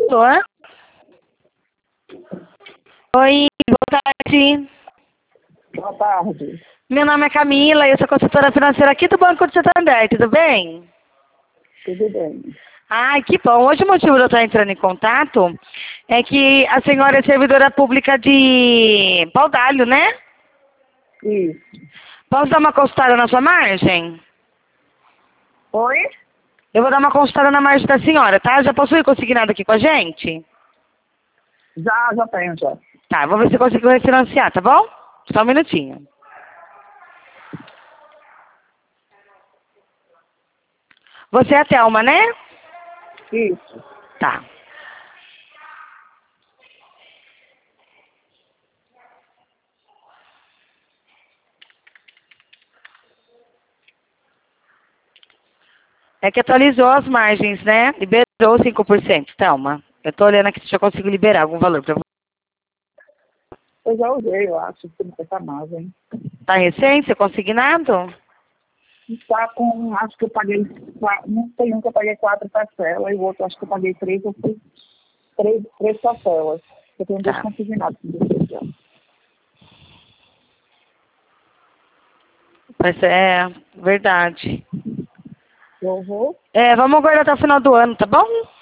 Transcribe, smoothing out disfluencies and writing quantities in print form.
Alô? Oi, boa tarde. Boa tarde. Meu nome é Camila, eu sou consultora financeira aqui do Banco de Santander, tudo bem? Tudo bem. Ai, que bom. Hoje o motivo de eu estar entrando em contato é que a senhora é servidora pública de Paudalho, né? Isso. Posso dar uma consultada na sua margem? Oi? Eu vou dar uma consultada na margem da senhora, tá? Já possui consignado aqui com a gente? Já tenho, já. Tá, vou ver se consigo refinanciar, tá bom? Só um minutinho. Você é a Thelma, né? Isso. Tá. É que atualizou as margens, né? Liberou 5%, Thelma. Eu tô olhando aqui se eu consigo liberar algum valor pra você. Eu já usei, eu acho, que não custa mais, hein? Tá recente, você consignado? Está com, acho que eu paguei, não tem um que eu paguei 4 parcelas e o outro acho que eu paguei 3 ou 3 parcelas. Eu tenho 2 Tá. consignados. Mas é verdade. Eu vou. É, vamos aguardar até o final do ano, tá bom?